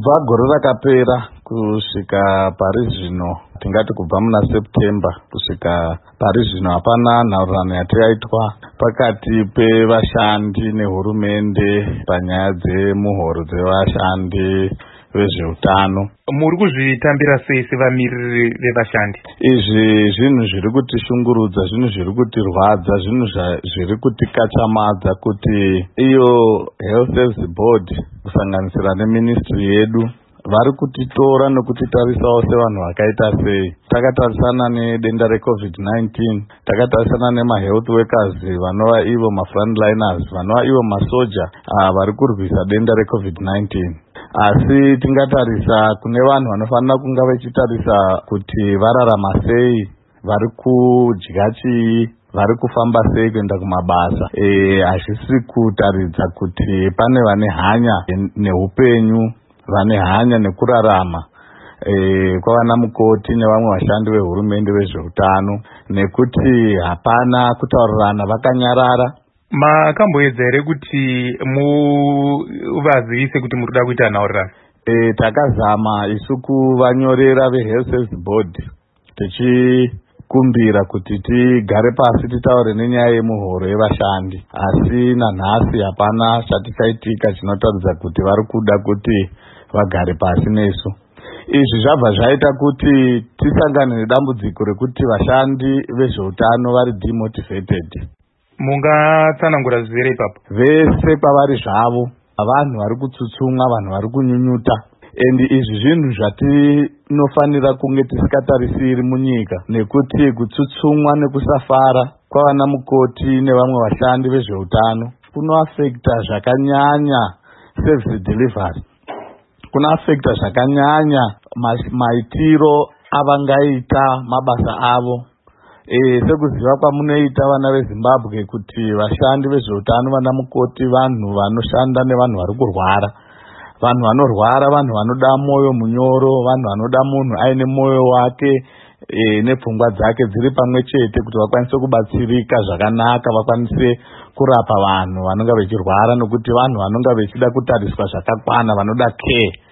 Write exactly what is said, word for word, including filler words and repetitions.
Kubva gore rakapera kusvika pari zvino, tingati kubva muna September kusvika pari zvino hapana nhaurano yataitwa pakati pevashandi nehurumende panyaya dzemuhoro dzevashandi vezveutano. Muri kuzvitambira sei sevamiriri vevashandi? Izvi zvinhu zviri kutishungurudza, zvinhu zviri kutirwadza, zvinhu zviri kutikatsamadza kuti iyo Health Service Board kusanganisira neministry yedu vari kutitora nokutitarisawo sevanhu vakaita sei. Takatarisana nedenda reCovid nineteen, takatarisana nemahealth workers vanova ivo mafrontliners, vanova ivo masoja vari kurwisa denda reCovid nineteen. Asi tingatarisa kune vanhu vanofanira kunga vachitarisa kuti vararama sei, vari kudya chii, vari kufamba sei kuenda kumabasa. E, hazvisi kutaridza kuti pane vane hanya neupenyu, vane hanya nekurarama e, kwavana mukoti nevamwe vashandi vehurumende vezveutano, nekuti hapana kutaurirana, vakanyarara. Makamboedza here kuti muvazivise kuti muri kuda kuita nhaurirano? E, takazama isu kuvanyorera veHealth Service Board tichikumbira kuti tigare pasi titaure nenyaya yemuhoro yevashandi, asi nanhasi hapana chatichaitika chinotaridza kuti vari kuda kuti vagare pasi nesu. Izvi zvabva zvaita kuti tisangane nedambudziko rekuti vashandi vezveutano vari demotivated. Mungatsanangura zvizere ipapo? Vese pavari zvavo, vanhu vari kutsutsumwa, vanhu vari kunyunyuta. And izvi zvinhu zvatinofanira kunge tisikatarisiri munyika, nekuti kutsutsumwa nekusafara kwavana mukoti nevamwe vashandi vezveutano kunoafekta zvakanyanya service delivery, kunoafekta zvakanyanya maitiro avangaita mabasa avo. E, sekuziva kwamunoita vana veZimbabwe kuti vashandi vezveutano, vana mukoti, vanhu vanoshanda nevanhu vari kurwara, vanhu vanorwara, vanhu vanoda moyo munyoro, vanhu vanoda munhu aine moyo wake e, nepfungwa dzake dziri pamwe chete kuti vakwanise kubatsirika zvakanaka, vakwanise kurapa vanhu vanonga vechirwara, nokuti vanhu vanonga vechida kutariswa zvakakwana, vanoda care.